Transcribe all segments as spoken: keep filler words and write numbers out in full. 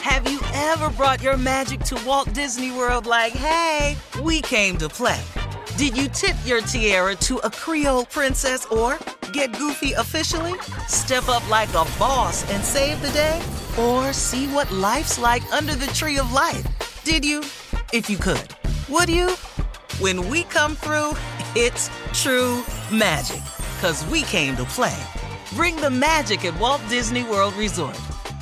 Have you ever brought your magic to Walt Disney World like, hey, we came to play? Did you tip your tiara to a Creole princess or get goofy officially? Step up like a boss and save the day? Or see what life's like under the tree of life? Did you? If you could. Would you? When we come through, it's true magic. 'Cause we came to play. Bring the magic at Walt Disney World Resort.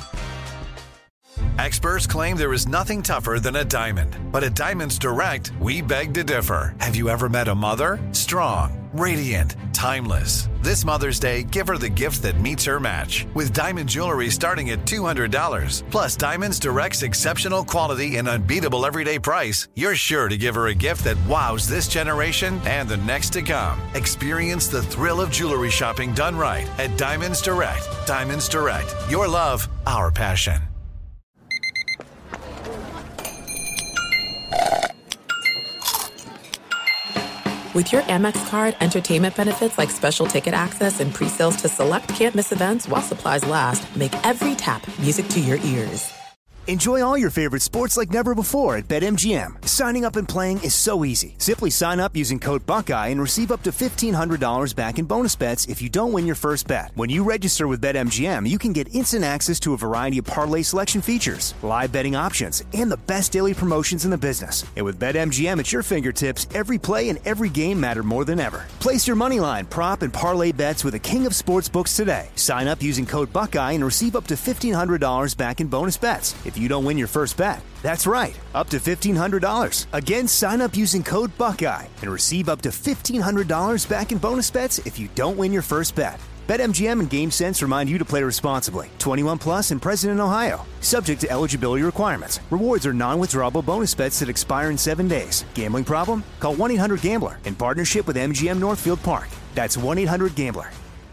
Experts claim there is nothing tougher than a diamond. But at Diamonds Direct, we beg to differ. Have you ever met a mother? Strong, radiant, timeless. This Mother's Day, give her the gift that meets her match. With diamond jewelry starting at two hundred dollars. Plus Diamonds Direct's exceptional quality and unbeatable everyday price, you're sure to give her a gift that wows this generation and the next to come. Experience the thrill of jewelry shopping done right at Diamonds Direct. Diamonds Direct. Your love, our passion. With your Amex card, entertainment benefits like special ticket access and pre-sales to select can't-miss events while supplies last make every tap music to your ears. Enjoy all your favorite sports like never before at BetMGM. Signing up and playing is so easy. Simply sign up using code Buckeye and receive up to fifteen hundred dollars back in bonus bets if you don't win your first bet. When you register with BetMGM, you can get instant access to a variety of parlay selection features, live betting options, and the best daily promotions in the business. And with BetMGM at your fingertips, every play and every game matter more than ever. Place your moneyline, prop, and parlay bets with the king of sportsbooks today. Sign up using code Buckeye and receive up to fifteen hundred dollars back in bonus bets if you don't win your first bet. That's right, up to fifteen hundred dollars. Again, sign up using code Buckeye and receive up to fifteen hundred dollars back in bonus bets if you don't win your first bet. BetMGM and GameSense remind you to play responsibly. twenty-one plus and present in Ohio. Subject to eligibility requirements. Rewards are non-withdrawable bonus bets that expire in seven days. Gambling problem? Call one eight hundred gambler in partnership with M G M Northfield Park. That's one eight hundred gambler.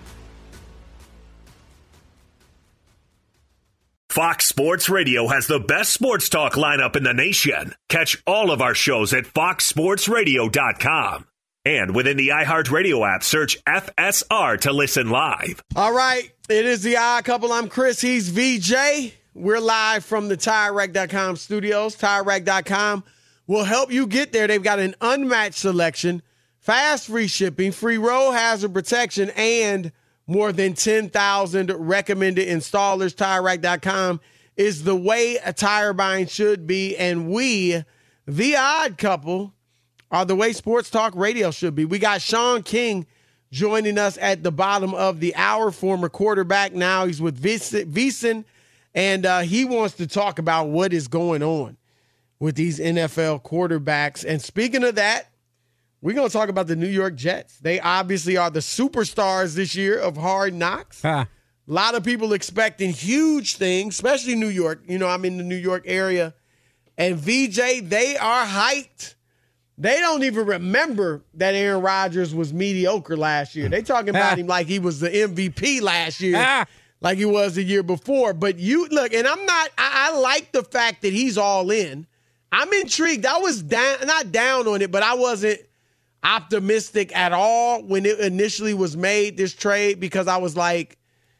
Fox Sports Radio has the best sports talk lineup in the nation. Catch all of our shows at fox sports radio dot com. And within the iHeartRadio app, search F S R to listen live. All right, it is the Odd Couple. I'm Chris. He's V J. We're live from the Tire Rack dot com studios. Tire Rack dot com will help you get there. They've got an unmatched selection, fast free shipping, free road hazard protection, and more than ten thousand recommended installers. Tire Rack dot com is the way a tire buying should be. And we, the Odd Couple, are the way sports talk radio should be. We got Sean King joining us at the bottom of the hour, former quarterback. Now he's with VSiN, and uh, he wants to talk about what is going on with these N F L quarterbacks. And speaking of that, we're going to talk about the New York Jets. They obviously are the superstars this year of Hard Knocks. Huh. A lot of people expecting huge things, especially New York. You know, I'm in the New York area. And V J, they are hyped. They don't even remember that Aaron Rodgers was mediocre last year. They talking about him like he was the M V P last year, like he was the year before. But you look, and I'm not, I, I like the fact that he's all in. I'm intrigued. I was down, not down on it, but I wasn't optimistic at all when it initially was made, this trade, because I was like,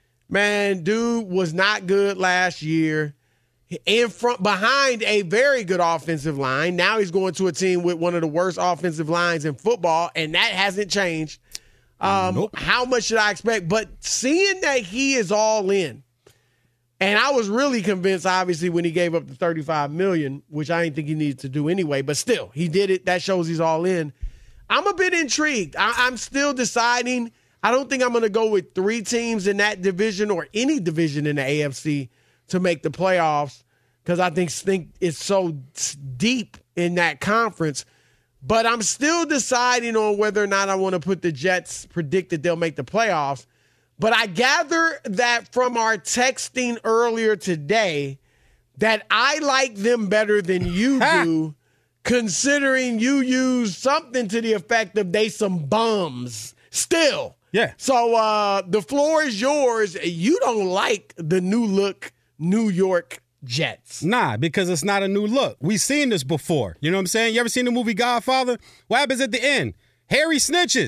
man, dude was not good last year. In front, behind a very good offensive line. Now he's going to a team with one of the worst offensive lines in football, and that hasn't changed. Um, nope. How much should I expect? But seeing that he is all in, and I was really convinced, obviously, when he gave up the thirty-five million dollars, which I didn't think he needed to do anyway, but still, he did it. That shows he's all in. I'm a bit intrigued. I, I'm still deciding. I don't think I'm going to go with three teams in that division or any division in the A F C to make the playoffs, because I think, think it's so deep in that conference. But I'm still deciding on whether or not I want to put the Jets, predict that they'll make the playoffs. But I gather that from our texting earlier today that I like them better than you do, considering you use something to the effect of they some bums still. Yeah. So uh, the floor is yours. You don't like the new look New York Jets. Nah, because it's not a new look. We've seen this before. You know what I'm saying? You ever seen the movie Godfather? What happens at the end? Harry snitches.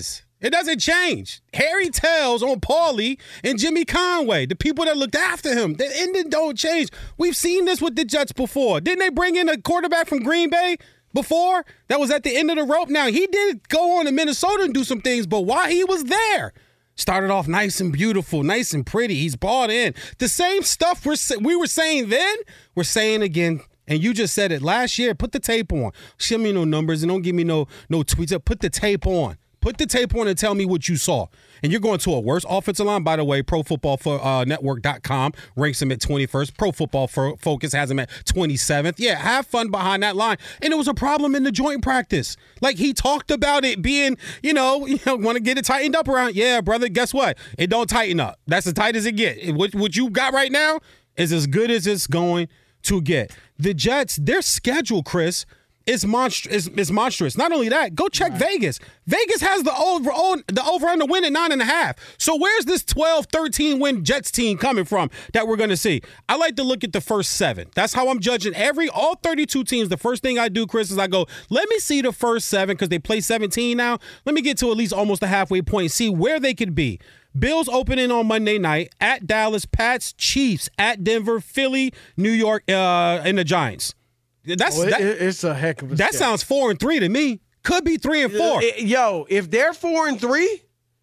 It doesn't change. Harry Tellez on Paulie and Jimmy Conway, the people that looked after him, the ending don't change. We've seen this with the Jets before. Didn't they bring in a quarterback from Green Bay before that was at the end of the rope? Now, he did go on to Minnesota and do some things, but while he was there, started off nice and beautiful, nice and pretty. He's bought in. The same stuff we're, we were saying then, we're saying again. And you just said it last year. Put the tape on. Show me no numbers and don't give me no no tweets. Put the tape on. Put the tape on and tell me what you saw. And you're going to a worse offensive line. By the way, Pro Football Network dot com ranks him at twenty-first. Pro Football Focus has him at twenty-seventh. Yeah, have fun behind that line. And it was a problem in the joint practice. Like, he talked about it being, you know, you know, want to get it tightened up around. Yeah, brother, guess what? It don't tighten up. That's as tight as it gets. What, what you got right now is as good as it's going to get. The Jets, their schedule, Chris, is monstr- is, is monstrous. Not only that, go check right. Vegas. Vegas has the over the over under win at nine and a half. So where's this twelve, thirteen win Jets team coming from that we're going to see? I like to look at the first seven. That's how I'm judging every all thirty-two teams. The first thing I do, Chris, is I go, let me see the first seven because they play seventeen now. Let me get to at least almost a halfway point and see where they could be. Bills opening on Monday night at Dallas, Pats, Chiefs at Denver, Philly, New York, uh, and the Giants. That's well, it, that, it's a heck of a That schedule. sounds four and three to me. Could be three and four. Yo, if they're four and three,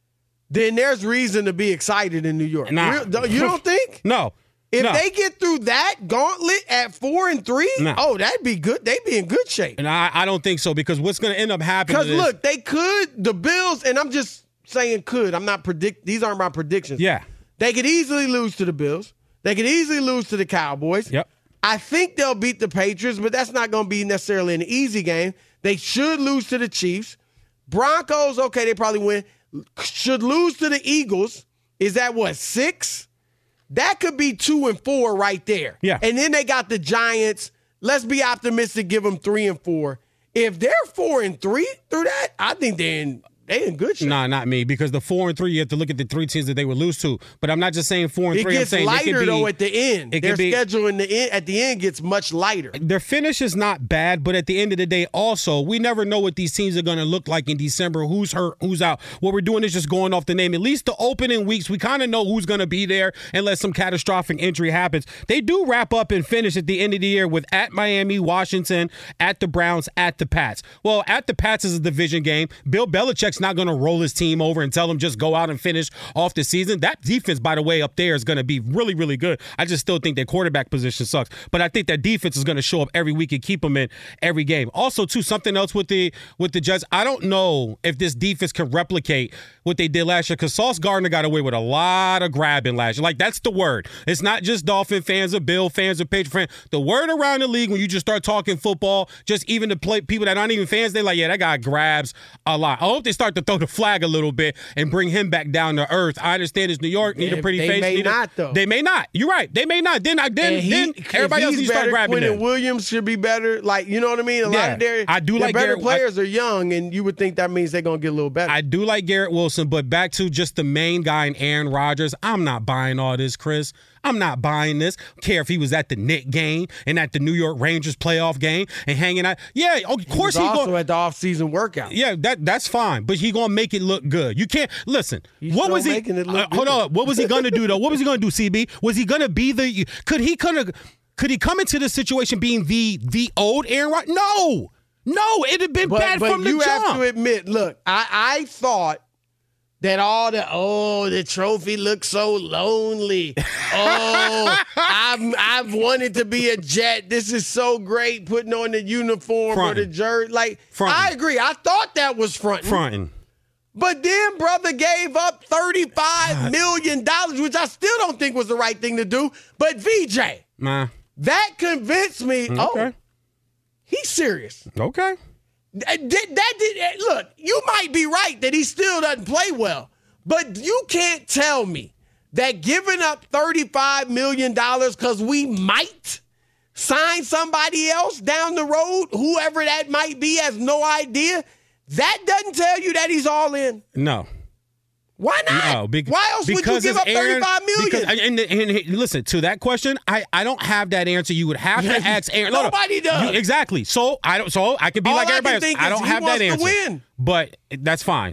then there's reason to be excited in New York. Nah. Real, you don't think? No. If no. they get through that gauntlet at four and three, nah. oh, that'd be good. They'd be in good shape. And I, I don't think so because what's going to end up happening is because look, they could the Bills, and I'm just saying could. I'm not predict. These aren't my predictions. Yeah, they could easily lose to the Bills. They could easily lose to the Cowboys. Yep. I think they'll beat the Patriots, but that's not going to be necessarily an easy game. They should lose to the Chiefs. Broncos, okay, they probably win. Should lose to the Eagles. Is that what, six? That could be two and four right there. Yeah. And then they got the Giants. Let's be optimistic, give them three and four. If they're four and three through that, I think they're in They in good shape. Nah, not me. Because the four and three, you have to look at the three teams that they would lose to. But I'm not just saying four and it three. Gets I'm saying lighter it could be, though at the end. It Their could be, schedule in the end, at the end gets much lighter. Their finish is not bad, but at the end of the day, also we never know what these teams are going to look like in December. Who's hurt? Who's out? What we're doing is just going off the name. At least the opening weeks, we kind of know who's going to be there unless some catastrophic injury happens. They do wrap up and finish at the end of the year with at Miami, Washington, at the Browns, at the Pats. Well, at the Pats is a division game. Bill Belichick's not going to roll his team over and tell them just go out and finish off the season. That defense, by the way, up there is going to be really, really good. I just still think their quarterback position sucks. But I think that defense is going to show up every week and keep them in every game. Also, too, something else with the with the Jets. I don't know if this defense can replicate what they did last year because Sauce Gardner got away with a lot of grabbing last year. Like, that's the word. It's not just Dolphin fans or Bill fans or Patriot fans. The word around the league when you just start talking football, just even the play, people that aren't even fans, they're like, yeah, that guy grabs a lot. I hope they start to throw the flag a little bit and bring him back down to earth. I understand it's New York, need a pretty they face. They may a, not, though. They may not. You're right. They may not. Then, I, then, he, then everybody else needs to start grabbing Quentin them. Williams should be better. Like, you know what I mean? A yeah, lot of their, I do their like better Garrett, players I, are young, and you would think that means they're going to get a little better. I do like Garrett Wilson, but back to just the main guy in Aaron Rodgers, I'm not buying all this, Chris. I'm not buying this. Care if he was at the Knicks game and at the New York Rangers playoff game and hanging out. Yeah, of course he he also go, at the off-season workout. Yeah, that that's fine, but he gonna make it look good. You can't listen. He's what still was he? making it look uh, hold good. on. What was he gonna do though? What was he gonna do? C B? Was he gonna be the? Could he kind of? Could he come into this situation being the the old Aaron Rodgers? No, no, it'd have been But, bad but from the you jump. have to admit, look, I, I thought that all the, oh, the trophy looks so lonely. Oh, I've, I've wanted to be a Jet. This is so great, putting on the uniform Frontin'. or the jersey. Like, Frontin'. I agree. I thought that was fronting. Fronting. But then brother gave up thirty-five million dollars, which I still don't think was the right thing to do. But V J, Nah. that convinced me, oh, Okay. he's serious. Okay. That did, that did, look, you might be right that he still doesn't play well, but you can't tell me that giving up thirty-five million dollars because we might sign somebody else down the road, whoever that might be, has no idea. That doesn't tell you that he's all in. No. Why not? No, be- Why else would you because give it's up Aaron, thirty-five million dollars? Because, and, and, and listen, to that question, I, I don't have that answer. You would have to ask Aaron. No, no. Nobody does. You- exactly. So I don't. So I could be All like I everybody can else. think I is don't he have wants that to answer. win. But that's fine.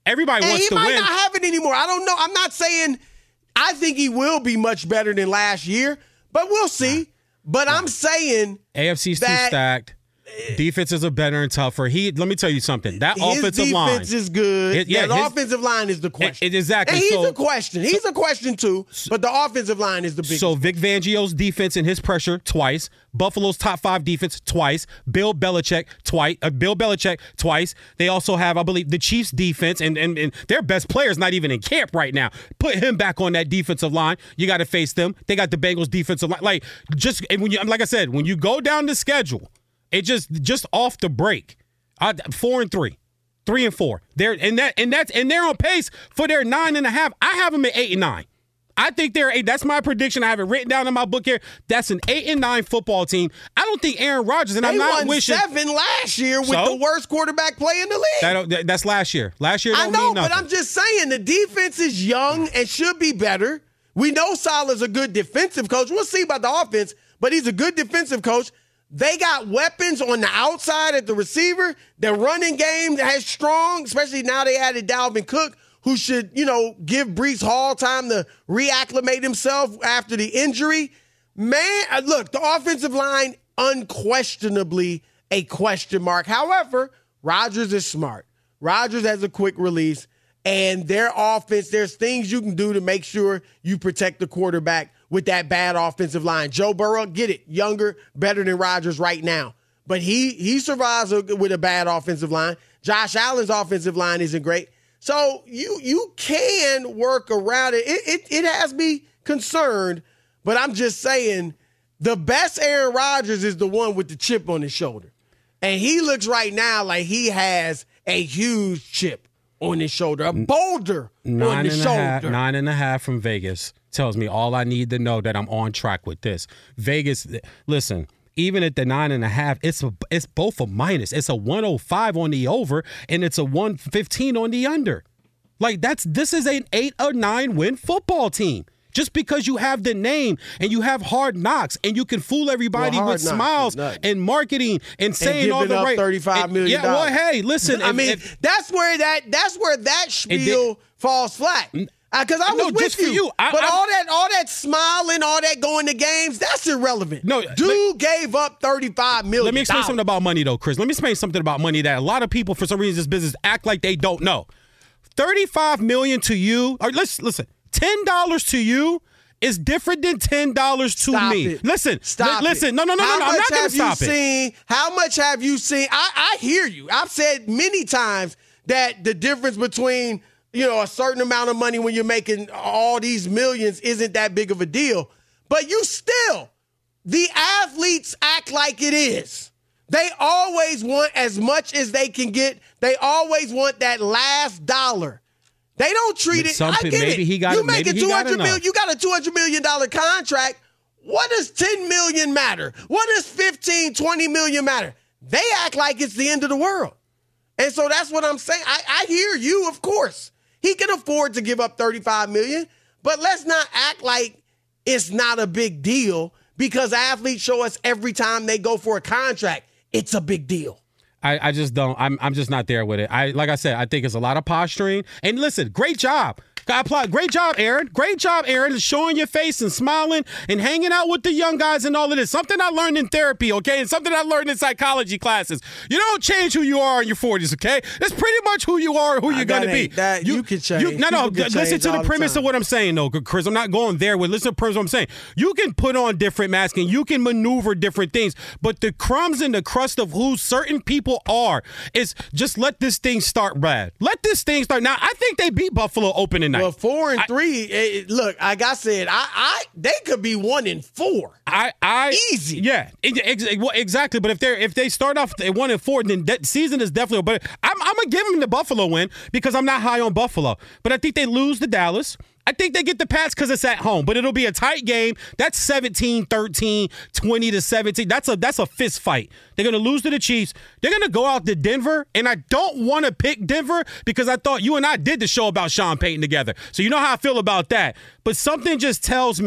Everybody and wants to win. he might not have it anymore. I don't know. I'm not saying I think he will be much better than last year, but we'll see. But I'm saying A F C's too that stacked. Defenses are better and tougher. He let me tell you something. That his offensive line, defense is good. It- yeah, yeah, the his- offensive line is the question. It- it- exactly. And he's So- a question. He's a question too. But the offensive line is the biggest. So Vic Fangio's defense and his pressure twice. Buffalo's top five defense twice. Bill Belichick twice. Uh, Bill Belichick twice. They also have, I believe, the Chiefs defense, and, and and their best player's not even in camp right now. Put him back on that defensive line. You got to face them. They got the Bengals defensive line. Like just and when you, like I said, when you go down the schedule, it just just off the break. Uh, four and three. Three and four. They're and that and that's and they're on pace for their nine and a half. I have them at eight and nine. I think they're eight. That's my prediction. I have it written down in my book here. That's an eight and nine football team. I don't think Aaron Rodgers, and they I'm not won wishing seven last year with So? the worst quarterback play in the league. that, that- that's last year. Last year don't I know, mean nothing. but I'm just saying the defense is young and should be better. We know Salah's a good defensive coach. We'll see about the offense, but he's a good defensive coach. They got weapons on the outside at the receiver. Their running game has strong, especially now they added Dalvin Cook, who should, you know, give Breece Hall time to reacclimate himself after the injury. Man, uh, look, the offensive line, unquestionably a question mark. However, Rodgers is smart. Rodgers has a quick release, and their offense, there's things you can do to make sure you protect the quarterback with that bad offensive line. Joe Burrow, get it, younger, better than Rodgers right now. But he he survives with a bad offensive line. Josh Allen's offensive line isn't great. So you you can work around it. It, it. it has me concerned, but I'm just saying the best Aaron Rodgers is the one with the chip on his shoulder. And he looks right now like he has a huge chip on his shoulder, a boulder nine on his and a shoulder. half, nine and a half from Vegas tells me all I need to know that I'm on track with this. Vegas, listen, even at the nine and a half, it's a, it's both a minus. It's a one oh five on the over, and it's a one fifteen on the under. Like that's this is an eight or nine win football team. Just because you have the name and you have Hard Knocks and you can fool everybody Well, with Hard Knocks smiles is nuts. and marketing and saying and all giving the up right thirty-five million Yeah, dollars. well, hey, listen. I if- mean, if- that's where that that's where that spiel did- falls flat. Because I was No, with just for you, you. I- but I- all that all that smiling, all that going to games, that's irrelevant. No, dude gave up thirty-five million. Let me explain something about money, though, Chris. Let me explain something about money that a lot of people, for some reason, in this business act like they don't know. Thirty-five million to you, or let's listen. Ten dollars to you is different than ten dollars to Stop me. it. Listen, Stop li- listen. it. No, no, no, How no, no. I'm much not going to have stop you it. Seen, how much have you seen? I, I hear you. I've said many times that the difference between, you know, a certain amount of money when you're making all these millions isn't that big of a deal. But you still, the athletes act like it is. They always want as much as they can get. They always want that last dollar. They don't treat But it. some I pe- get maybe it. he got you it- maybe making he two got hundred million. enough. You got a two hundred million dollar contract. What does ten million matter? What does fifteen, twenty million matter? They act like it's the end of the world. And so that's what I'm saying. I, I hear you, of course. He can afford to give up thirty-five million, but let's not act like it's not a big deal because athletes show us every time they go for a contract, it's a big deal. I, I just don't. I'm I'm just not there with it. I like I said, I think it's a lot of posturing. And listen, great job. I applaud. Great job, Aaron. Great job, Aaron, showing your face and smiling and hanging out with the young guys and all of this. Something I learned in therapy, okay, and something I learned in psychology classes. You don't change who you are in your forties, okay? That's pretty much who you are, who you're going to be. That you, you can change. You, no, no. People can Listen change to the all premise time. of what I'm saying, though, Chris. I'm not going there with. Listen to the premise of what I'm saying. You can put on different masks and you can maneuver different things, but the crumbs and the crust of who certain people are is just let this thing start bad. Let this thing start. Now, I think they beat Buffalo opening night. Well, four and I, three. It, look, like I said, I, I they could be one and four. I, I easy. Yeah, ex- well, exactly. But if they if they start off at one and four, then that season is definitely. But I'm, I'm gonna give them the Buffalo win because I'm not high on Buffalo. But I think they lose to Dallas. I think they get the Pats because it's at home, but it'll be a tight game. That's seventeen thirteen, twenty to seventeen. That's a that's a fist fight. They're going to lose to the Chiefs. They're going to go out to Denver, and I don't want to pick Denver because I thought you and I did the show about Sean Payton together. So you know how I feel about that. But something just tells me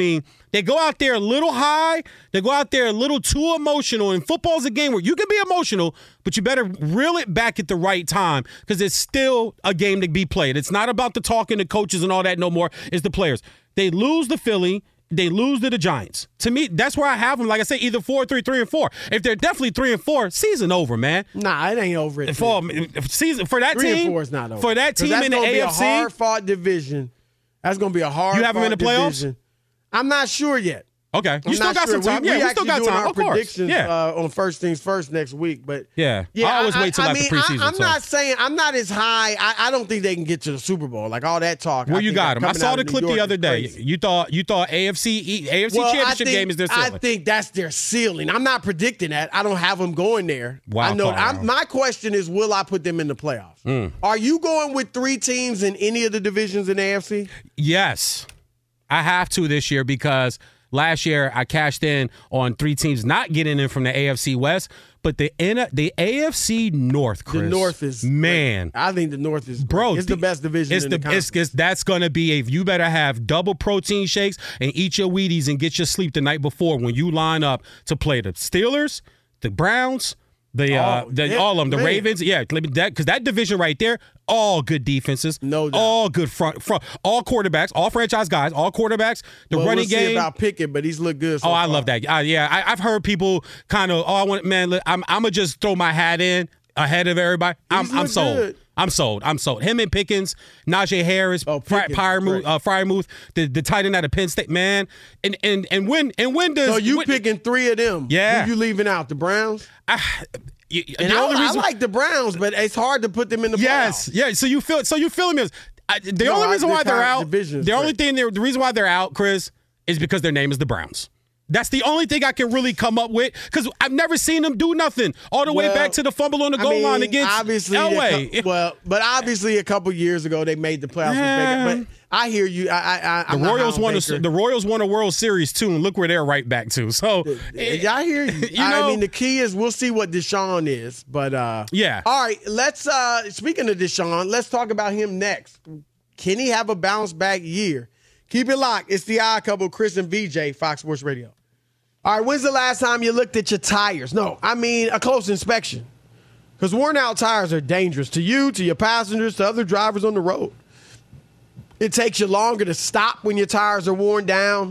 They go out there a little high. They go out there a little too emotional. And football's a game where you can be emotional, but you better reel it back at the right time because it's still a game to be played. It's not about the talking to coaches and all that no more. It's the players. They lose to Philly. They lose to the Giants. To me, that's where I have them. Like I say, either four, three, three, and four. If they're definitely three and four, season over, man. Nah, it ain't over. It for season for that three team. And four is not over. For that team in the A F C, be a hard-fought division. That's going to be a hard. You have them in the playoffs? Division. I'm not sure yet. Okay, you I'm still got sure. some time. We, yeah, we, we still got doing time. Our of course. predictions Yeah. uh, on First Things First next week, but yeah, yeah I always I, wait till I after mean, preseason. I, I'm so. not saying I'm not as high. I, I don't think they can get to the Super Bowl. Like all that talk. Where I you think got them? I coming saw out the of New clip York the other is day. crazy. You thought you thought A F C A F C well, championship think, game is their ceiling. I think that's their ceiling. I'm not predicting that. I don't have them going there. Wild I know. card. I'm, my question is, will I put them in the playoffs? Mm. Are you going with three teams in any of the divisions in the A F C? Yes, I have to this year because last year I cashed in on three teams not getting in from the A F C West, but the the A F C North, Chris. The North is man. Great. I think the North is bro. It's the, the best division. It's in the, the it's, it's that's gonna be a. You better have double protein shakes and eat your Wheaties and get your sleep the night before when you line up to play the Steelers, the Browns. The, uh, oh, the yeah, all of them, the man. Ravens, yeah, that because that division right there, all good defenses, no doubt. all good front, front, all quarterbacks, all franchise guys, all quarterbacks. The well, running we'll game. See about Pickett, but he's looked good. So oh, I far. love that. Uh, yeah, I, I've heard people kind of. Oh, I want man. Look, I'm I'm gonna just throw my hat in ahead of everybody. I'm He's I'm looked sold. good. I'm sold. I'm sold. Him and Pickens, Najee Harris, oh, Fry, Fryermuth, uh, Fryermuth, the the tight end out of Penn State, man. And and and when and when does so you when, picking three of them? Yeah. Who you leaving out? The Browns. I, you, and the I, only I reason, like the Browns, but it's hard to put them in the yes, playoffs. yeah. So you feel so you feeling me? I, the No, only I- reason the why they're kind out, of division is the only great. thing they're the reason why they're out, Chris, is because their name is the Browns. That's the only thing I can really come up with because I've never seen them do nothing all the way Well, back to the fumble on the I goal mean, line against obviously Elway. a cou- well, but obviously a couple years ago they made the playoffs. Yeah. With Baker. But I hear you. I, I, I, The I'm not Royals high on won a, Baker. the Royals won a World Series too, and look where they're right back to. So, Yeah, I hear you. You know- I mean, the key is we'll see what Deshaun is, but uh, Yeah. All right, let's. Uh, speaking of Deshaun, let's talk about him next. Can he have a bounce back year? Keep it locked. It's the Odd Couple, Chris and V J, Fox Sports Radio. All right, when's the last time you looked at your tires? No, I mean a close inspection, because worn out tires are dangerous to you, to your passengers, to other drivers on the road. It takes you longer to stop when your tires are worn down.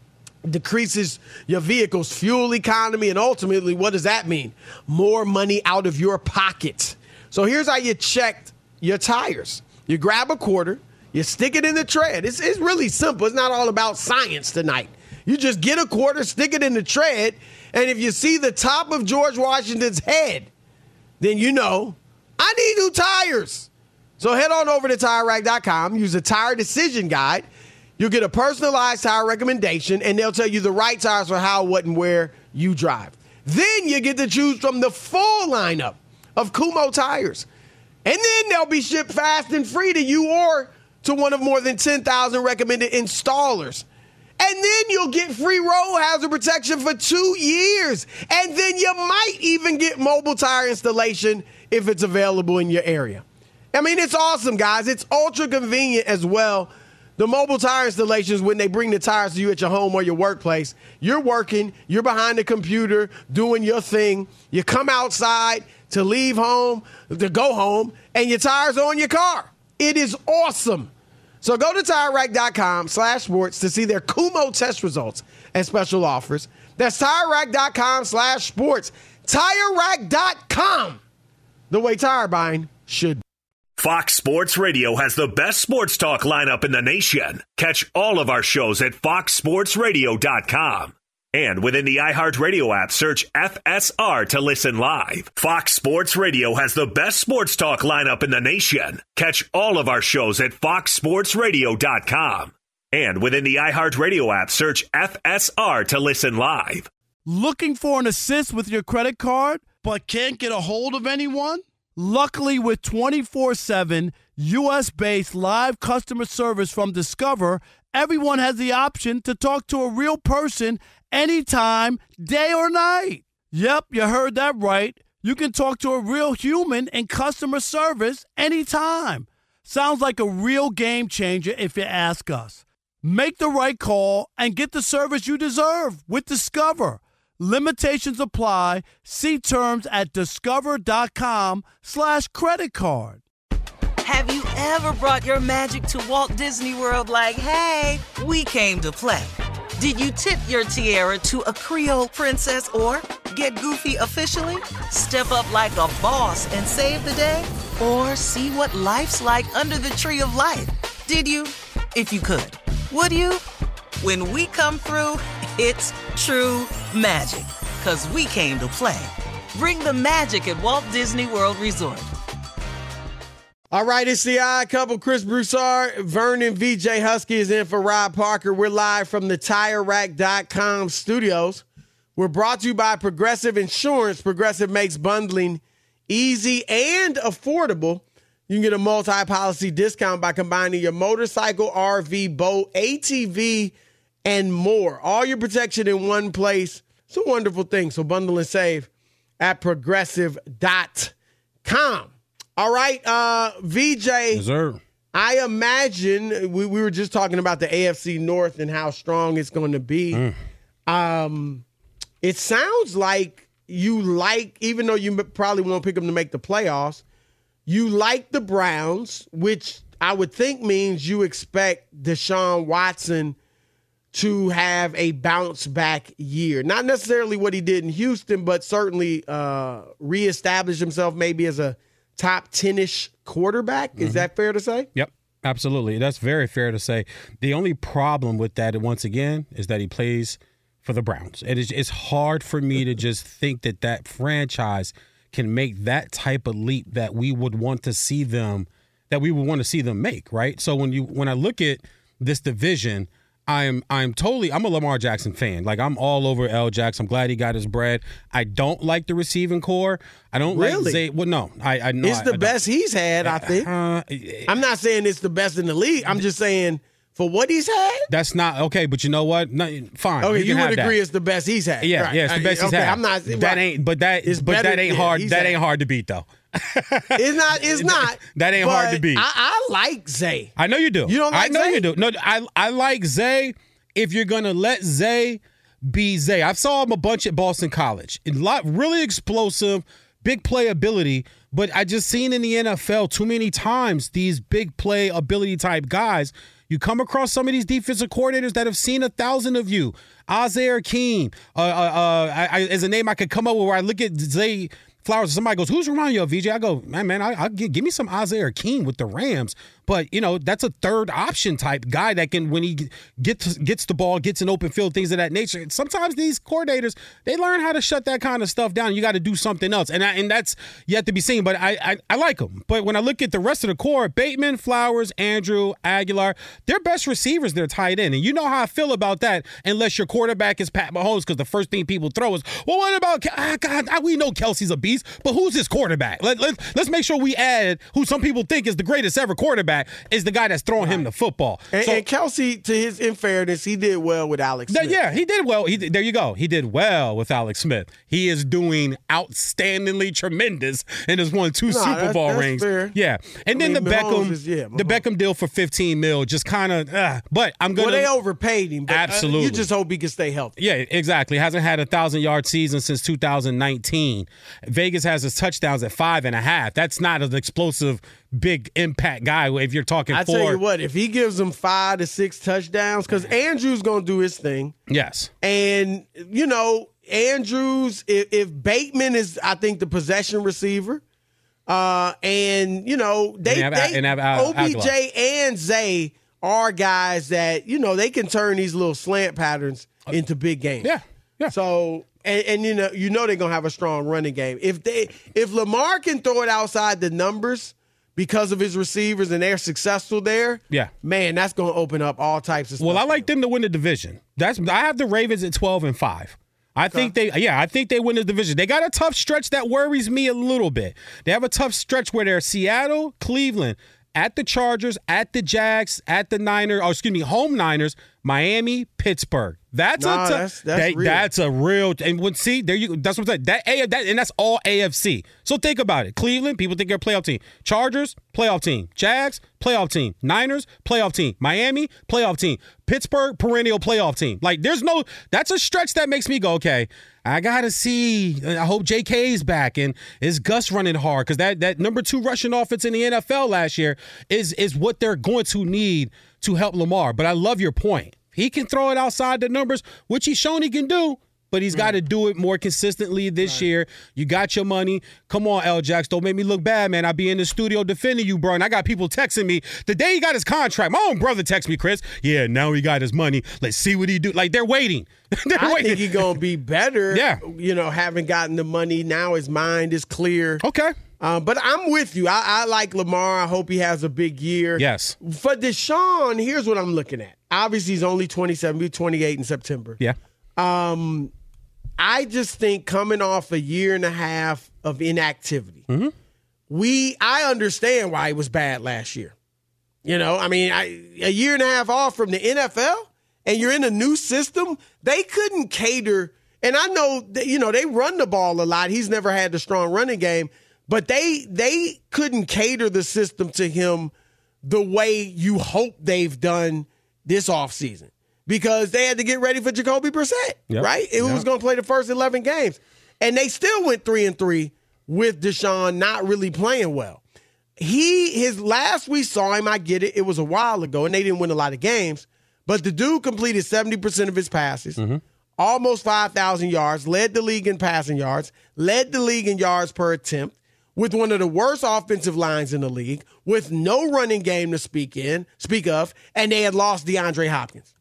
Decreases your vehicle's fuel economy, and ultimately, what does that mean? More money out of your pocket. So here's how you check your tires. You grab a quarter, you stick it in the tread. It's, it's really simple. It's not all about science tonight. You just get a quarter, stick it in the tread, and if you see the top of George Washington's head, then you know, I need new tires. So head on over to Tire Rack dot com, use the Tire Decision Guide. You'll get a personalized tire recommendation, and they'll tell you the right tires for how, what, and where you drive. Then you get to choose from the full lineup of Kumho tires. And then they'll be shipped fast and free to you or to one of more than ten thousand recommended installers. And then you'll get free road hazard protection for two years. And then you might even get mobile tire installation if it's available in your area. I mean, it's awesome, guys. It's ultra convenient as well. The mobile tire installations, when they bring the tires to you at your home or your workplace, you're working, you're behind the computer doing your thing. You come outside to leave home, to go home, and your tires are on your car. It is awesome. So go to Tire Rack dot com slash sports to see their Kumho test results and special offers. That's Tire Rack dot com slash sports. Tire Rack dot com, the way tire buying should be. Fox Sports Radio has the best sports talk lineup in the nation. Catch all of our shows at fox sports radio dot com. And within the iHeartRadio app, search F S R to listen live. Fox Sports Radio has the best sports talk lineup in the nation. Catch all of our shows at fox sports radio dot com. And within the iHeartRadio app, search F S R to listen live. Looking for an assist with your credit card, but can't get a hold of anyone? Luckily, with twenty-four seven U S-based live customer service from Discover, everyone has the option to talk to a real person anytime, day or night. Yep, you heard that right. You can talk to a real human in customer service anytime. Sounds like a real game changer if you ask us. Make the right call and get the service you deserve with Discover. Limitations apply. See terms at discover.com slash credit card. Have you ever brought your magic to Walt Disney World like, hey, we came to play? Did you tip your tiara to a Creole princess or get goofy officially? Step up like a boss and save the day? Or see what life's like under the tree of life? Did you? If you could. Would you? When we come through, it's true magic. 'Cause we came to play. Bring the magic at Walt Disney World Resort. All right, it's the Odd Couple. Chris Broussard, Vernon, V J Husky is in for Rob Parker. We're live from the Tire Rack dot com studios. We're brought to you by Progressive Insurance. Progressive makes bundling easy and affordable. You can get a multi-policy discount by combining your motorcycle, R V, boat, A T V, and more. All your protection in one place. It's a wonderful thing. So bundle and save at progressive dot com. All right, uh, V J. Yes, sir. I imagine we, we were just talking about the A F C North and how strong it's going to be. Mm. Um, it sounds like you like, even though you probably won't pick them to make the playoffs, you like the Browns, which I would think means you expect Deshaun Watson to have a bounce back year. Not necessarily what he did in Houston, but certainly uh, reestablish himself maybe as a top ten-ish quarterback. Is mm-hmm. that fair to say? Yep, absolutely. That's very fair to say. The only problem with that, once again, is that he plays for the Browns. It is, it's hard for me to just think that that franchise can make that type of leap that we would want to see them, that we would want to see them make, right? So when you when I look at this division, I'm I'm totally I'm a Lamar Jackson fan. Like, I'm all over L. Jackson. I'm glad he got his bread. I don't like the receiving core. I don't really? like Zay. Well, no, I I know it's the I, I best he's had. I think. Uh, I'm not saying it's the best in the league. I'm just saying for what he's had. That's not okay. But you know what? No, fine. Okay, you, you would agree that. it's the best he's had. Yeah, right. yeah, it's the best I, he's okay, had. I'm not. That well, ain't. But that is. But better, that ain't yeah, hard. That had. ain't hard to beat though. It's not. It's not. That ain't hard to beat. I, I like Zay. I know you do. You don't like I know Zay? you do. No, I I like Zay. If you're gonna let Zay be Zay, I saw him a bunch at Boston College. A lot, really explosive, big play ability. But I just seen in the N F L too many times these big play ability type guys. You come across some of these defensive coordinators that have seen a thousand of you. Isaiah Akeem, uh, uh, uh, I, I, is a name I could come up with where I look at Zay Flowers. Somebody goes, "Who's reminding you of V J?" I go, "Man, man, I, I give, give me some Isaiah Akeem with the Rams." But you know, that's a third option type guy that can, when he gets gets the ball, gets an open field, things of that nature. Sometimes these coordinators, they learn how to shut that kind of stuff down. You got to do something else, and I, and that's yet to be seen. But I, I I like them. But when I look at the rest of the core, Bateman, Flowers, Andrew, Aguilar, they're best receivers. They're tight end, and you know how I feel about that. Unless your quarterback is Pat Mahomes, because the first thing people throw is, well, what about? Ah, God, we know Kelsey's a beast, but who's his quarterback? Let, let, let's make sure we add who some people think is the greatest ever quarterback is the guy that's throwing right. him the football. And, so, and Kelsey, to his in fairness, he did well with Alex Smith. Th- yeah, he did well. He, there you go. He did well with Alex Smith. He is doing outstandingly tremendous and has won two no, Super that's, Bowl that's rings. Fair. Yeah, and I then mean, the Mahomes Beckham, is, yeah, the Beckham deal for fifteen mil, just kind of. Uh, but I'm gonna. Well, they overpaid him. But, absolutely. Uh, you just hope he can stay healthy. Yeah, exactly. Hasn't had a thousand yard season since two thousand nineteen. Vegas has his touchdowns at five and a half. That's not an explosive, big impact guy. If you're talking, I four. tell you what, if he gives them five to six touchdowns, because Andrews gonna do his thing. Yes, and you know Andrews, if, if Bateman is, I think the possession receiver, uh, and you know they, and have, they and have Al- O B J Aguilar. and Zay are guys that you know they can turn these little slant patterns into big games. Yeah, yeah. So. And, and you know, you know they're gonna have a strong running game. If they, if Lamar can throw it outside the numbers because of his receivers and they're successful there, yeah, man, that's gonna open up all types of stuff. Well, I like them to win the division. That's I have the Ravens at twelve and five. I okay. think they, yeah, I think they win the division. They got a tough stretch that worries me a little bit. They have a tough stretch where they're Seattle, Cleveland, at the Chargers, at the Jags, at the Niners, or excuse me, home Niners, Miami, Pittsburgh. That's no, a t- that's, that's, that, real. that's a real and when see there you that's what I'm saying. That A that and that's all A F C. So think about it. Cleveland, people think they're a playoff team. Chargers, playoff team. Jags, playoff team. Niners, playoff team. Miami, playoff team. Pittsburgh, perennial playoff team. Like there's no that's a stretch that makes me go, okay, I gotta see. I hope J K's back and is Gus running hard because that that number two rushing offense in the N F L last year is is what they're going to need to help Lamar. But I love your point. He can throw it outside the numbers, which he's shown he can do, but he's mm. got to do it more consistently this right. year. You got your money. Come on, L. Jax. Don't make me look bad, man. I'll be in the studio defending you, bro. And I got people texting me. The day he got his contract, my own brother texted me, Chris, yeah, now he got his money. Let's see what he do. Like, they're waiting. they're I waiting. think he's going to be better, yeah. you know, having gotten the money. Now his mind is clear. Okay. Uh, but I'm with you. I, I like Lamar. I hope he has a big year. Yes. For Deshaun, here's what I'm looking at. Obviously, he's only twenty-seven. He'll be twenty-eight in September. Yeah. Um, I just think coming off a year and a half of inactivity, mm-hmm. we I understand why he was bad last year. You know, I mean, I, a year and a half off from the N F L, and you're in a new system. They couldn't cater. And I know, that, you know, they run the ball a lot. He's never had the strong running game. But they they couldn't cater the system to him the way you hope they've done this offseason because they had to get ready for Jacoby Brissett, yep. right? It yep. was going to play the first eleven games. And they still went three and three with Deshaun not really playing well. He, his last we saw him, I get it, it was a while ago, and they didn't win a lot of games, but the dude completed seventy percent of his passes, mm-hmm. almost five thousand yards, led the league in passing yards, led the league in yards per attempt, with one of the worst offensive lines in the league, with no running game to speak in, speak of, and they had lost DeAndre Hopkins.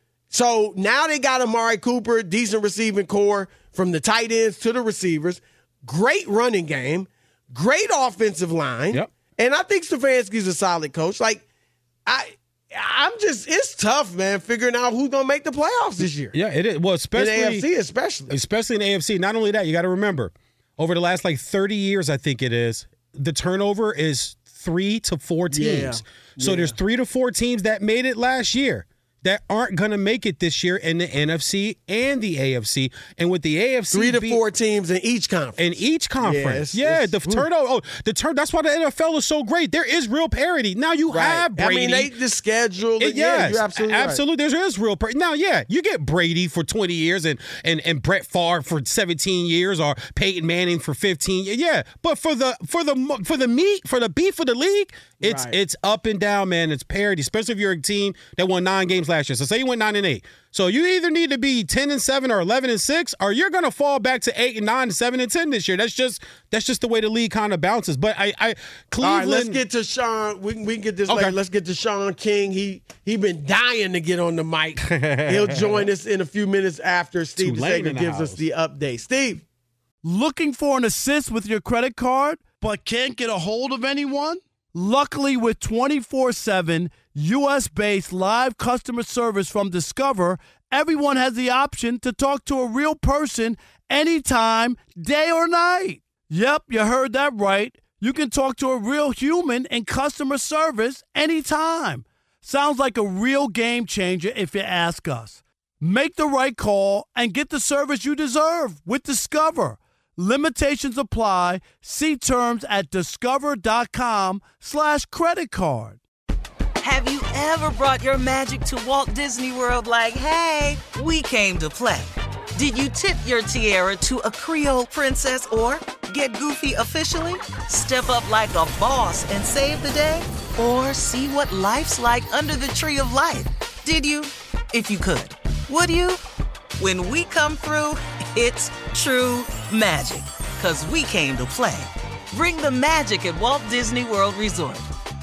So now they got Amari Cooper, decent receiving core from the tight ends to the receivers, great running game, great offensive line, yep. and I think Stefanski's a solid coach. Like, I, I'm just, it's tough, man, figuring out who's going to make the playoffs this year. Yeah, it is. Well, especially in the A F C, especially. Especially in the A F C. Not only that, you got to remember, over the last like thirty years, I think it is, the turnover is three to four teams. Yeah. So yeah. there's three to four teams that made it last year that aren't going to make it this year in the N F C and the A F C. And with the A F C, three to be, four teams in each conference. In each conference, yeah, yeah. it's, the it's, turnover, oh, the turn. That's why the N F L is so great. There is real parity. Now you right. have Brady. I mean, they the schedule. It, yeah, yes, you're absolutely absolutely. right. There is real parity. Now, yeah, you get Brady for twenty years and and and Brett Favre for seventeen years or Peyton Manning for fifteen. Yeah, but for the for the for the meat for the beef of the league, it's right. it's up and down, man. It's parity, especially if you're a team that won nine games last year. So say you went nine and eight. So you either need to be ten and seven or eleven and six, or you're gonna fall back to eight and nine, seven and ten this year. That's just that's just the way the league kind of bounces. But I, I Cleveland. All right, let's get to Sean. We can, we can get this okay. later. Let's get to Sean King. He he been dying to get on the mic. He'll join us in a few minutes after Steve DeSager gives us the update. Steve, looking for an assist with your credit card, but can't get a hold of anyone? Luckily, with twenty-four seven U S-based live customer service from Discover, everyone has the option to talk to a real person anytime, day or night. Yep, you heard that right. You can talk to a real human in customer service anytime. Sounds like a real game changer if you ask us. Make the right call and get the service you deserve with Discover. Limitations apply. See terms at discover.com slash credit card. Have you ever brought your magic to Walt Disney World like, hey, we came to play? Did you tip your tiara to a Creole princess or get goofy officially? Step up like a boss and save the day? Or see what life's like under the tree of life? Did you? If you could. Would you? When we come through, it's true magic. 'Cause we came to play. Bring the magic at Walt Disney World Resort.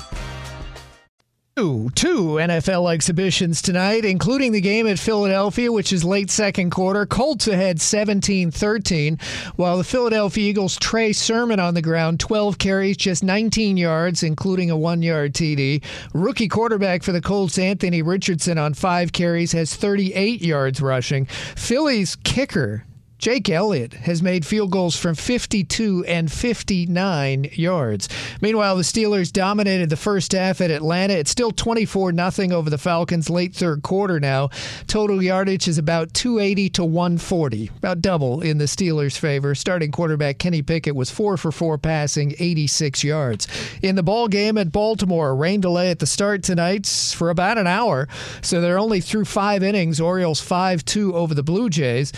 Two N F L exhibitions tonight, including the game at Philadelphia, which is late second quarter. Colts ahead seventeen thirteen, while the Philadelphia Eagles' Trey Sermon on the ground, twelve carries, just nineteen yards, including a one-yard T D. Rookie quarterback for the Colts, Anthony Richardson, on five carries, has thirty-eight yards rushing. Philly's kicker, Jake Elliott has made field goals from fifty-two and fifty-nine yards. Meanwhile, the Steelers dominated the first half at Atlanta. It's still twenty-four nothing over the Falcons late third quarter now. Total yardage is about two eighty to one forty, about double in the Steelers' favor. Starting quarterback Kenny Pickett was four for four passing, eighty-six yards. In the ball game at Baltimore, a rain delay at the start tonight for about an hour, so they're only through five innings. Orioles five two over the Blue Jays.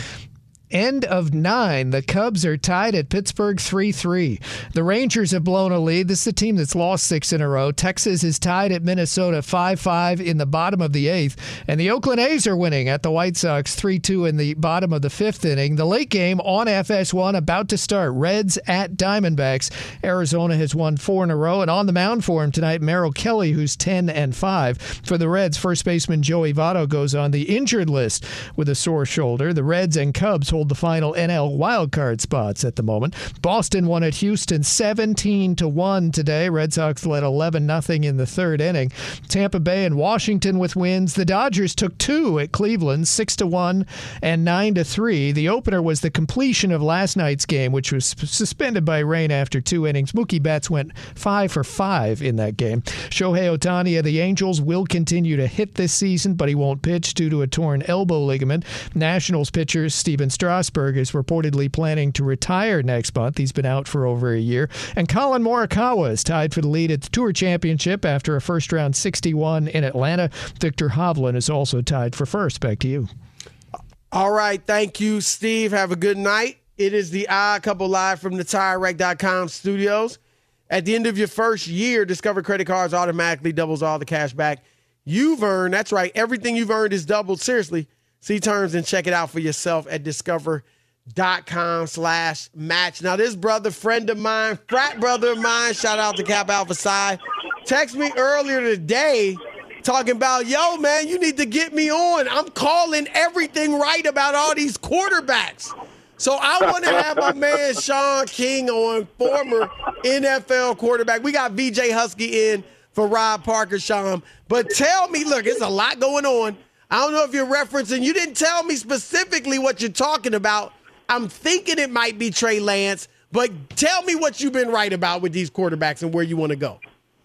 End of nine. The Cubs are tied at Pittsburgh three three. The Rangers have blown a lead. This is a team that's lost six in a row. Texas is tied at Minnesota five five in the bottom of the eighth. And the Oakland A's are winning at the White Sox three two in the bottom of the fifth inning. The late game on F S one about to start. Reds at Diamondbacks. Arizona has won four in a row. And on the mound for him tonight, Merrill Kelly, who's ten and five. For the Reds, first baseman Joey Votto goes on the injured list with a sore shoulder. The Reds and Cubs hold the final N L wildcard spots at the moment. Boston won at Houston seventeen to one today. Red Sox led eleven nothing in the third inning. Tampa Bay and Washington with wins. The Dodgers took two at Cleveland, six to one and nine to three. The opener was the completion of last night's game, which was suspended by rain after two innings. Mookie Betts went five for five in that game. Shohei Ohtani of the Angels will continue to hit this season, but he won't pitch due to a torn elbow ligament. Nationals pitcher Steven Strasburg is reportedly planning to retire next month. He's been out for over a year. And Colin Morikawa is tied for the lead at the Tour Championship after a first-round sixty-one in Atlanta. Victor Hovland is also tied for first. Back to you. All right. Thank you, Steve. Have a good night. It is the Odd Couple live from the Tire Rack dot com studios. At the end of your first year, Discover Credit Cards automatically doubles all the cash back you've earned. That's right. Everything you've earned is doubled. Seriously. See terms and check it out for yourself at Discover dot com slash match. Now, this brother, friend of mine, frat brother of mine, shout out to Cap Alpha Psi, text me earlier today talking about, yo, man, you need to get me on. I'm calling everything right about all these quarterbacks. So I want to have my man Sean King on, former N F L quarterback. We got V J Husky in for Rob Parker, Sean. But tell me, look, there's a lot going on. I don't know if you're referencing. You didn't tell me specifically what you're talking about. I'm thinking it might be Trey Lance, but tell me what you've been right about with these quarterbacks and where you want to go.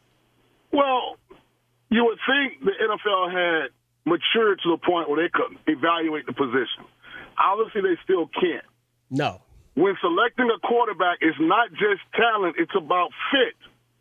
Well, you would think the N F L had matured to the point where they could evaluate the position. Obviously, they still can't. No. When selecting a quarterback, it's not just talent, it's about fit.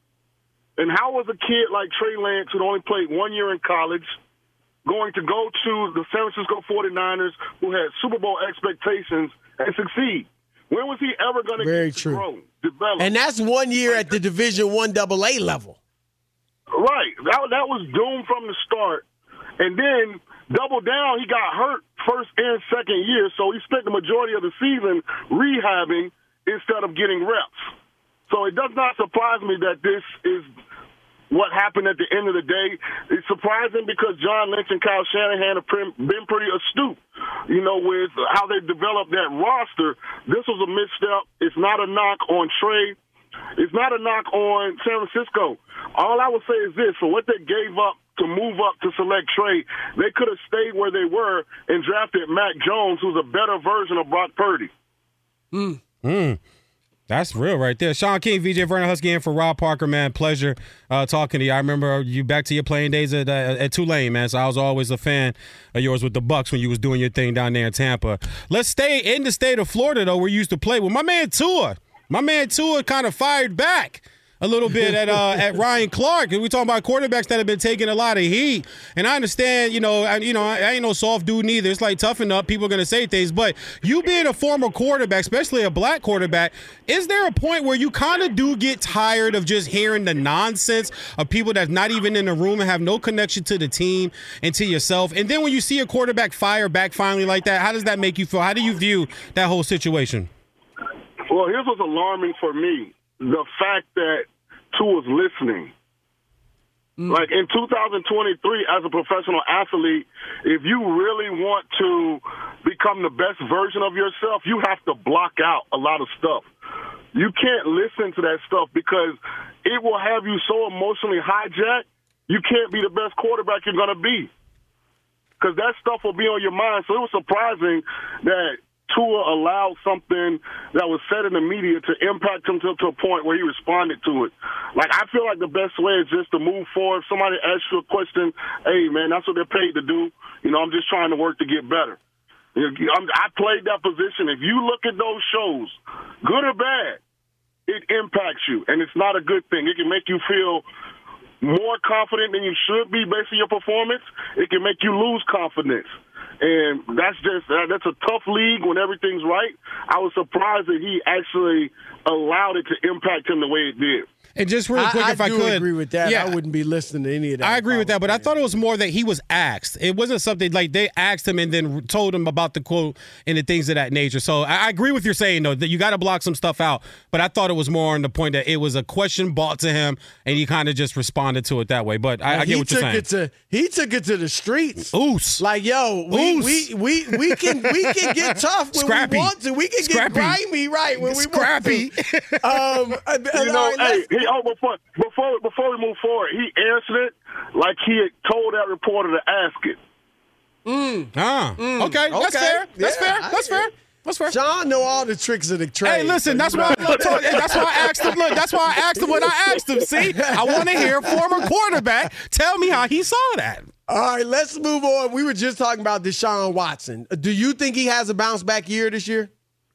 And how was a kid like Trey Lance, who only played one year in college, going to go to the San Francisco forty-niners, who had Super Bowl expectations, and succeed? When was he ever going to Very get true. to grow, develop? And that's one year at the Division One Double A level. Right. That, that was doomed from the start. And then double down, he got hurt first and second year, so he spent the majority of the season rehabbing instead of getting reps. So it does not surprise me that this is what happened at the end of the day. It's surprising because John Lynch and Kyle Shanahan have been pretty astute, you know, with how they developed that roster. This was a misstep. It's not a knock on Trey. It's not a knock on San Francisco. All I would say is this: for what they gave up to move up to select Trey, they could have stayed where they were and drafted Mac Jones, who's a better version of Brock Purdy. Mm. Mm. That's real right there. Sean King, V J Vernon Husky in for Rob Parker, man. Pleasure uh, talking to you. I remember you back to your playing days at, uh, at Tulane, man, so I was always a fan of yours with the Bucks when you was doing your thing down there in Tampa. Let's stay in the state of Florida, though, where you used to play with my man Tua. My man Tua kind of fired back a little bit at uh, at Ryan Clark. And we talking about quarterbacks that have been taking a lot of heat. And I understand, you know, I, you know, I ain't no soft dude neither. It's like toughen up. People are going to say things. But you being a former quarterback, especially a black quarterback, is there a point where you kind of do get tired of just hearing the nonsense of people that's not even in the room and have no connection to the team and to yourself? And then when you see a quarterback fire back finally like that, how does that make you feel? How do you view that whole situation? Well, here's what's alarming for me. The fact that Tua's listening. Mm. Like in two thousand twenty-three, as a professional athlete, if you really want to become the best version of yourself, you have to block out a lot of stuff. You can't listen to that stuff because it will have you so emotionally hijacked, you can't be the best quarterback you're going to be. Because that stuff will be on your mind. So it was surprising that Tua allowed something that was said in the media to impact him to, to a point where he responded to it. Like, I feel like the best way is just to move forward. If somebody asks you a question, hey, man, that's what they're paid to do. You know, I'm just trying to work to get better. I'm, I played that position. If you look at those shows, good or bad, it impacts you, and it's not a good thing. It can make you feel more confident than you should be based on your performance. It can make you lose confidence. And that's just that's a tough league when everything's right. I was surprised that he actually allowed it to impact him the way it did. And just real quick, I, if I I do could. agree with that. Yeah, I wouldn't be listening to any of that. I agree with that, but I thought it was more that he was asked. It wasn't something like they asked him and then told him about the quote and the things of that nature. So I, I agree with you saying, though, that you got to block some stuff out. But I thought it was more on the point that it was a question brought to him, and he kind of just responded to it that way. But I, I get what you're saying. It to, he took it to the streets. Oos. Like, yo, we, we, we, we, can, we can get tough when Scrappy. we want to. We can Scrappy. get grimy right when we Scrappy. want to. Um, you know, hey, he, oh, before, before, before we move forward, he answered it like he had told that reporter to ask it. Mm. Ah, Mm. okay. That's Okay. fair. That's Yeah, fair. That's fair. That's fair. Sean know all the tricks of the trade. Hey, listen, that's why, look, talk, that's why I asked him. Look, that's why I asked him what I asked him. See, I want to hear former quarterback tell me how he saw that. All right, let's move on. We were just talking about Deshaun Watson. Do you think he has a bounce back year this year?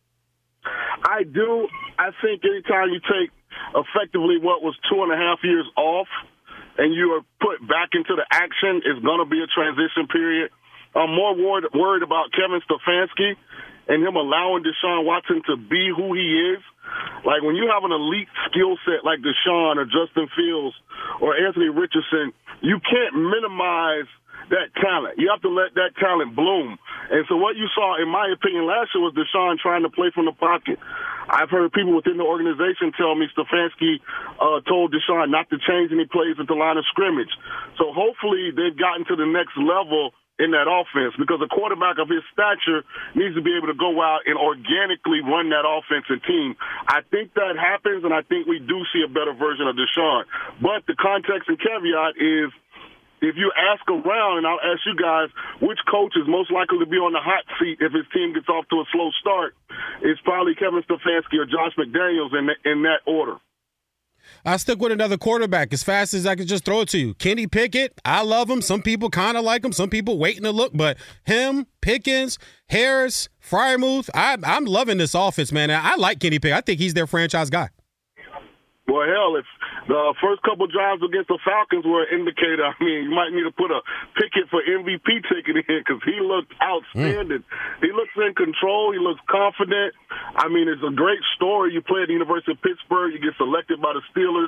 I do. I think anytime you take effectively what was two and a half years off and you are put back into the action, it's going to be a transition period. I'm more worried, worried about Kevin Stefanski and him allowing Deshaun Watson to be who he is. Like, when you have an elite skill set like Deshaun or Justin Fields or Anthony Richardson, you can't minimize that talent. You have to let that talent bloom. And so what you saw, in my opinion, last year was Deshaun trying to play from the pocket. I've heard people within the organization tell me Stefanski uh, told Deshaun not to change any plays at the line of scrimmage. So hopefully they've gotten to the next level in that offense, because a quarterback of his stature needs to be able to go out and organically run that offensive team. I think that happens, and I think we do see a better version of Deshaun. But the context and caveat is, if you ask around, and I'll ask you guys, which coach is most likely to be on the hot seat if his team gets off to a slow start, it's probably Kevin Stefanski or Josh McDaniels in, in that order. I'll stick with another quarterback as fast as I can just throw it to you. Kenny Pickett, I love him. Some people kind of like him. Some people waiting to look. But him, Pickens, Harris, Freiermuth, I, I'm loving this offense, man. I like Kenny Pickett. I think he's their franchise guy. Well, hell, if the first couple drives against the Falcons were an indicator, I mean, you might need to put a Pickett for M V P ticket in because he looked outstanding. Mm. He looks in control. He looks confident. I mean, it's a great story. You play at the University of Pittsburgh. You get selected by the Steelers.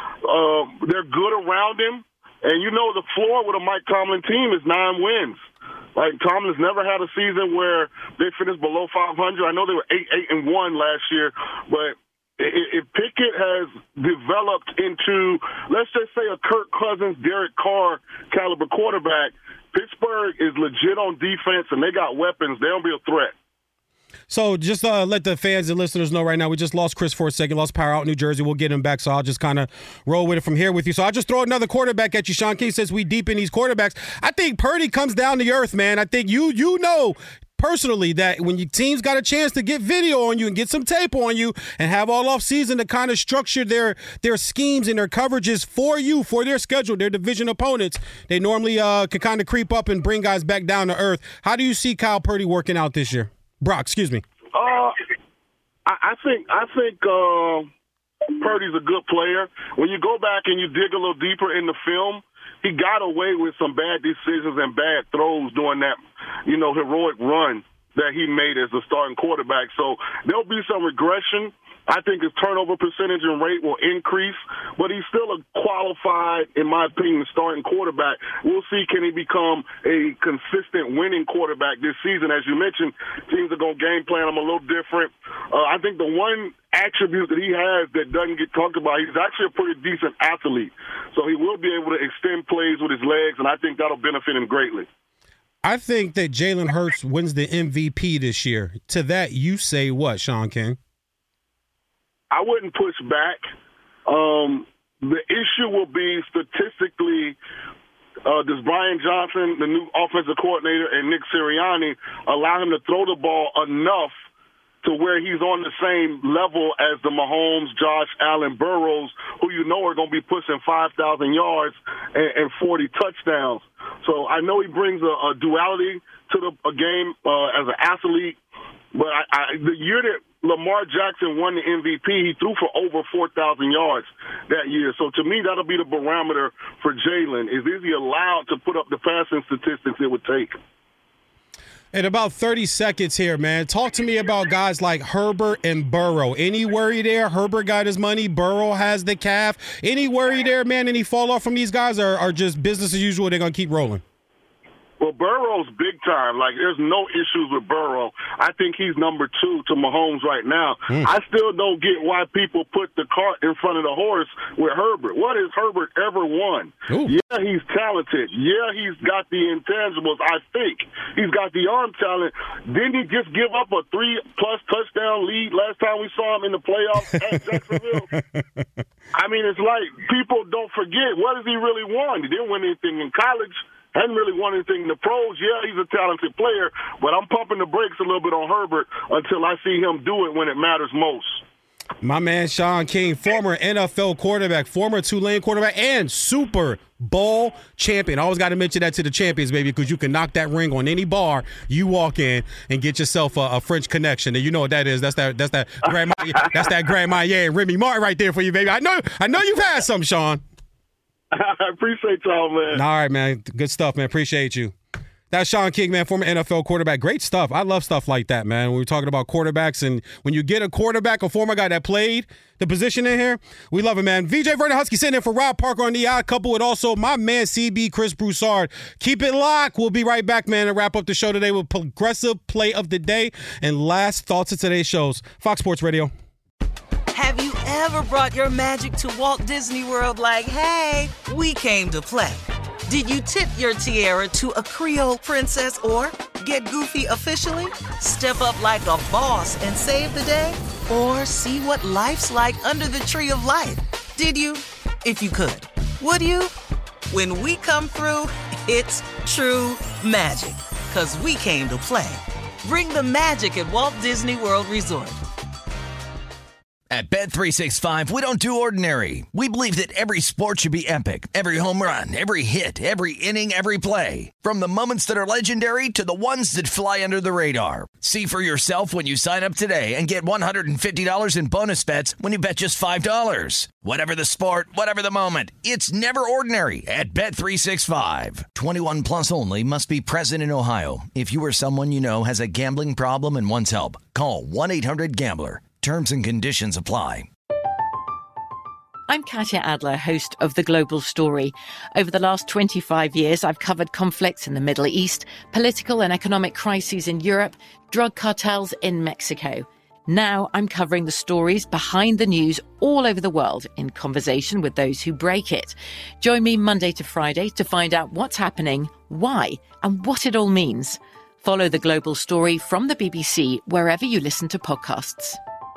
Um, they're good around him. And you know the floor with a Mike Tomlin team is nine wins. Like, Tomlin's never had a season where they finished below five hundred. I know they were eight, eight, and one last year, but if Pickett has developed into, let's just say, a Kirk Cousins, Derek Carr caliber quarterback, Pittsburgh is legit on defense, and they got weapons. They'll be a threat. So just uh, let the fans and listeners know right now, we just lost Chris for a second, lost power out in New Jersey. We'll get him back, so I'll just kind of roll with it from here with you. So I'll just throw another quarterback at you, Sean King, since we deep in these quarterbacks. I think Purdy comes down to earth, man. I think you you know personally that when your team's got a chance to get video on you and get some tape on you and have all off season to kind of structure their their schemes and their coverages for you, for their schedule, their division opponents, they normally uh, can kind of creep up and bring guys back down to earth. How do you see Kyle Purdy working out this year? Brock, excuse me. Uh, I, I think I think uh, Purdy's a good player. When you go back and you dig a little deeper in the film, he got away with some bad decisions and bad throws during that, you know, heroic run that he made as a starting quarterback. So there'll be some regression. I think his turnover percentage and rate will increase, but he's still a qualified, in my opinion, starting quarterback. We'll see, can he become a consistent winning quarterback this season? As you mentioned, teams are going to game plan him a little different. Uh, I think the one attribute that he has that doesn't get talked about, he's actually a pretty decent athlete. So he will be able to extend plays with his legs, and I think that'll benefit him greatly. I think that Jalen Hurts wins the M V P this year. To that, you say what, Sean King? I wouldn't push back. Um, the issue will be statistically, Uh, does Brian Johnson, the new offensive coordinator, and Nick Sirianni allow him to throw the ball enough to where he's on the same level as the Mahomes, Josh Allen, Burrows, who you know are going to be pushing five thousand yards and, and forty touchdowns. So I know he brings a, a duality to the a game uh, as an athlete, but I, I, the year that Lamar Jackson won the M V P, he threw for over four thousand yards that year. So to me, that'll be the barometer for Jalen. Is, is he allowed to put up the passing statistics it would take? In about thirty seconds here, man, talk to me about guys like Herbert and Burrow. Any worry there? Herbert got his money. Burrow has the calf. Any worry there, man? Any fall off from these guys, or are just business as usual? They're going to keep rolling? Well, Burrow's big time. Like, there's no issues with Burrow. I think he's number two to Mahomes right now. Mm. I still don't get why people put the cart in front of the horse with Herbert. What has Herbert ever won? Ooh. Yeah, he's talented. Yeah, he's got the intangibles, I think. He's got the arm talent. Didn't he just give up a three-plus touchdown lead last time we saw him in the playoffs at Jacksonville? I mean, it's like people don't forget, what has he really won? He didn't win anything in college. Hadn't really won anything in the pros. Yeah, he's a talented player, but I'm pumping the brakes a little bit on Herbert until I see him do it when it matters most. My man Sean King, former N F L quarterback, former Tulane quarterback, and Super Bowl champion. I always got to mention that to the champions, baby, because you can knock that ring on any bar you walk in and get yourself a, a French connection. And you know what that is? That's that. That's that. Grandma, that's that Grandma yeah, and Remy Martin right there for you, baby. I know. I know you've had some, Sean. I appreciate y'all, man. All right, man. Good stuff, man. Appreciate you. That's Sean King, man, former N F L quarterback. Great stuff. I love stuff like that, man. When we're talking about quarterbacks, and when you get a quarterback, a former guy that played the position in here, we love it, man. V J Vernon Husky sitting in for Rob Parker on the Odd Couple, with also my man C B Chris Broussard. Keep it locked. We'll be right back, man, to wrap up the show today with Progressive Play of the Day and last thoughts of today's shows. Fox Sports Radio. Have you ever brought your magic to Walt Disney World like, hey, we came to play? Did you tip your tiara to a Creole princess or get goofy officially? Step up like a boss and save the day? Or see what life's like under the tree of life? Did you? If you could. Would you? When we come through, it's true magic. 'Cause we came to play. Bring the magic at Walt Disney World Resort. At Bet three sixty-five, we don't do ordinary. We believe that every sport should be epic. Every home run, every hit, every inning, every play. From the moments that are legendary to the ones that fly under the radar. See for yourself when you sign up today and get one hundred fifty dollars in bonus bets when you bet just five dollars. Whatever the sport, whatever the moment, it's never ordinary at Bet three sixty-five. twenty-one plus only. Must be present in Ohio. If you or someone you know has a gambling problem and wants help, call one eight hundred gambler. Terms and conditions apply. I'm Katya Adler, host of The Global Story. Over the last twenty-five years, I've covered conflicts in the Middle East, political and economic crises in Europe, drug cartels in Mexico. Now I'm covering the stories behind the news all over the world in conversation with those who break it. Join me Monday to Friday to find out what's happening, why, and what it all means. Follow The Global Story from the B B C wherever you listen to podcasts.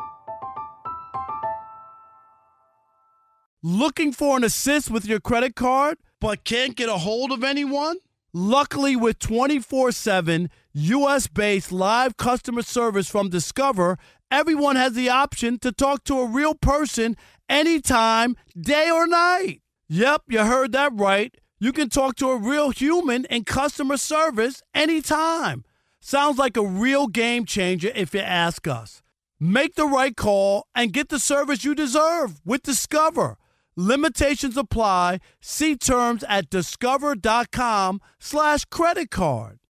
Looking for an assist with your credit card, but can't get a hold of anyone? Luckily, with twenty-four seven U S-based live customer service from Discover, everyone has the option to talk to a real person anytime, day or night. Yep, you heard that right. You can talk to a real human in customer service anytime. Sounds like a real game changer if you ask us. Make the right call and get the service you deserve with Discover. Limitations apply. See terms at discover.com slash credit card.